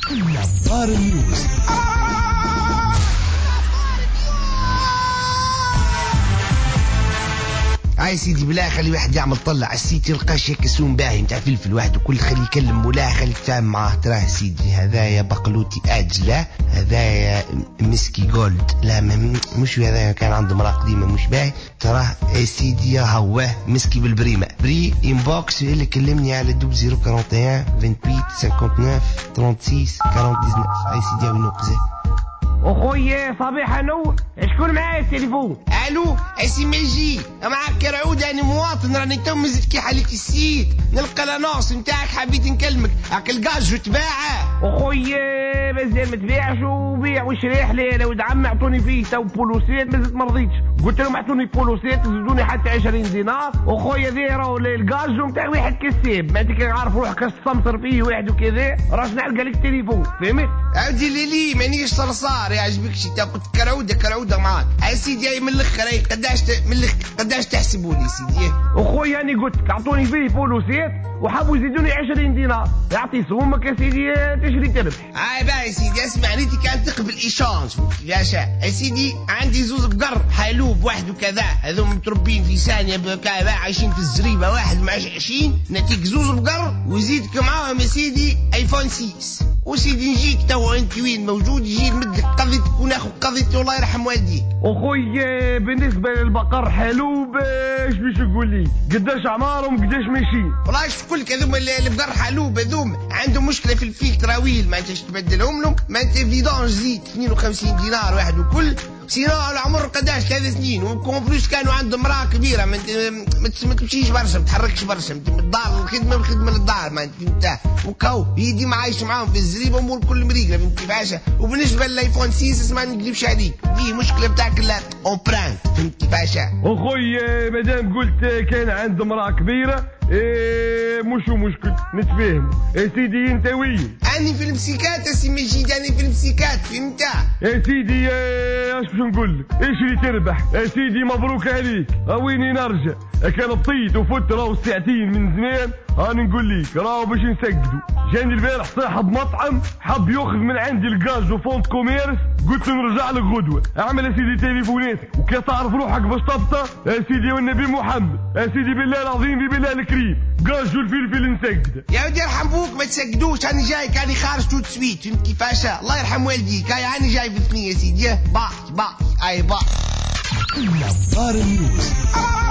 نظار نيوز. هاي سيدي بلا خلي واحد يعمل طلع على السيت يلقى شي كسوم باهي متاع فلفل واحد وكل خلي يكلم ولا خلي يتفاهم معاه. تراه سيدي هذايا بقلوتي اجله، هذايا مسكي جولد، لا مش هذايا كان عنده مرأة قديمه مش باهي. تراه سيدي هو مسكي بالبريمه بري انبوكس اللي كلمني على 0041 28 59 36 49. هاي سيدي وين نقزه اخويا صباح نور، شكون معايا التليفون؟ الو اسي ميجي معاك رعود، انا مواطن راني تو مزت كي حليت السيت نلقى لانونس نتاعك حبيت نكلمك. هاك الكاج تباعه اخويا مازال ما تبيعش وبيع وشريح لي انا ولد عمي عطوني فيه تو بولوسيت مازلت ما رضيتش، قلت لهم اعطوني بولوسيت زيدوني حتى 20 دينار. اخويا ذي راهو الكاج نتاع واحد كسيب، ما انت كي عارف روحك تستمطر فيه واحد وكذا راش نلقى لك التليفون فهمت؟ عودي لي مانيش صرصار يعجبك شي قلت كرعوده معاك. يا سيدي هاي من الاخر هاي قداش تحسبوا لي سيدي؟ اخويا اني قلت لك اعطوني فيه بولوسيت وحبوا يزيدوني 20 دينار، يعطي سومك يا سيدي تشري تربح. هاي بقى يا سيدي اسمع ريتي كان تقبل ايشانج يا شا. يا سيدي عندي زوز بقر حلوب واحد وكذا، هذوم متربين في ثانيه بكذا عايشين في الزريبه واحد مع 20 نتيك زوز بقر ويزيدك معاهم يا سيدي ايفون 6. وسيدي نجيك تو انت وين موجود يجي نمدلك قضيتك وناخذ قضيتي والله يرحم والديك. اخويا بالنسبه للبقر حلوب ايش باش تقول لي قداش اعمارهم قداش ماشيين؟ والله ايش تقول لك هذوم البقر حلوب هذوم عندهم مشكله في الفيك تراويل ما انتش تبدلهم لهم، ما انت فيدونج زيد 52 دينار واحد وكل سيرو العمر قداش 3 سنين وكون فلوس كانوا عندهم امراه كبيره ما تمشيش برشا ما تحركش برشا الدار الخدمه للدار ما انت وكاو يدي معايش معاهم في الزريبه امور كل مريقله فهمت كيفاش. وبالنسبه للايفون 6 اسمع ما نكذبش عليك دي مشكله بتاعك الاوبرانت فهمت كيفاش. اخويا مادام قلت كان عنده امراه كبيره مش مشكل نتفاهم. يا سيدي انت وين؟ اني في المسيكات اسي مجيد اني في المسيكات فهمت يا سيدي اش باش نقول لك ايش اللي تربح يا سيدي مبروك عليك. ويني نرجع كان بطيت وفت راهو ساعتين من زمان انا نقول لك راهو باش نسقدوا. جاني البارح صاحب مطعم حب ياخذ من عندي الغاز وفونت كوميرس قلت له نرجع لك غدوه. اعمل يا سيدي تليفوناتك وكي تعرف روحك باش تبطى يا سيدي والنبي محمد يا سيدي بالله العظيم بالله الكريم غاز والفلفل نسقد. يا ودي يرحم بوك ما تسقدوش انا جاي كاني خارج توت سويت فهمت كيفاش. الله يرحم والديك هاي انا جاي في اثنين يا سيدي باقي اي باقي. نظار نيوز.